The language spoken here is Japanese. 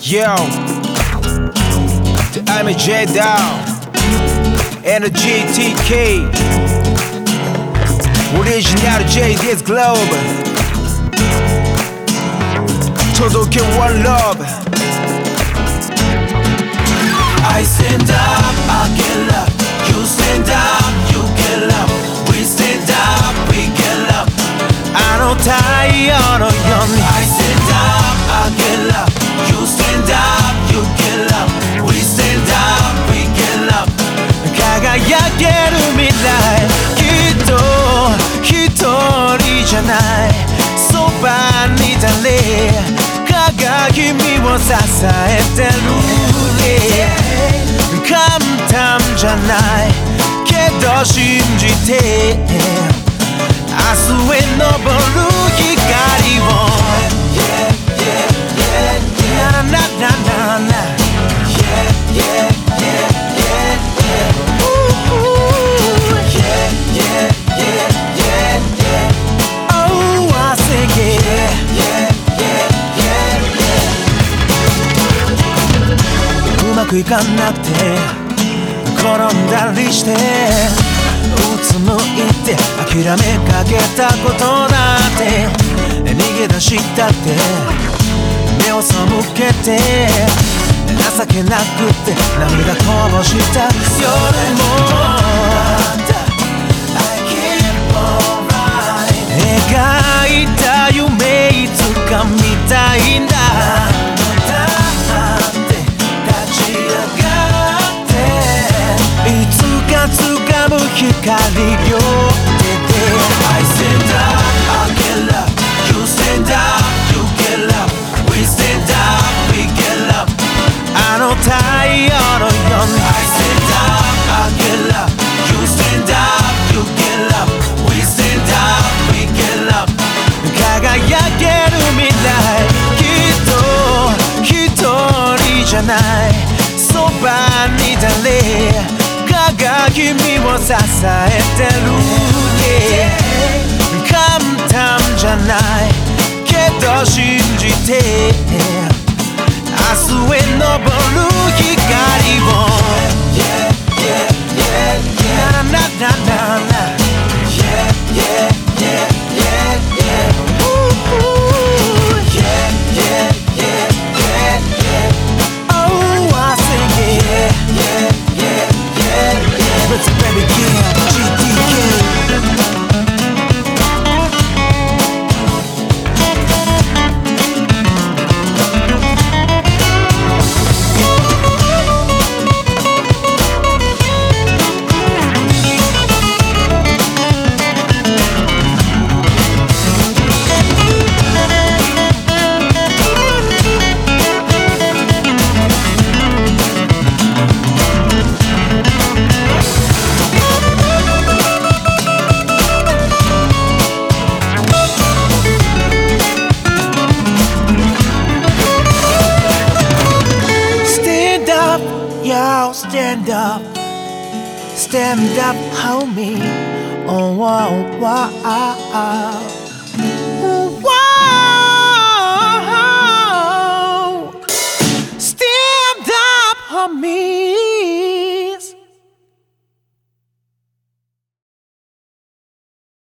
Yo, I'm a J-Down and a GTK Original JD's Globe届け one love I stand up, I get up. You stand up, you get up. We stand up, we get up. あの太陽のように I stand up, I get up. You stand up, you get up. We stand up, we get up. 輝ける未来きっと一人じゃないそばに誰かが君を支えてる、yeah、簡単じゃないけど信じて明日へ昇る光をなななななうまくいかなくて転んだりしてうつむいて諦めかけたことだって逃げ出したって目を背けて情けなくて涙こぼした夜も描いた夢いつか見たいんだいつか掴む光両手で I stand up, I get up. You stand up, you get up. We stand up, we get up. あの太陽のように I stand up, I get up. You stand up, you get up. We stand up, we get up. 輝ける未来きっと一人じゃないそばに誰かが君を支えてる、yeah、簡単じゃないけど信じて明日へ昇る光をなななななLet's baby kill GTK Yo, stand up, homie. Oh, wow, wow.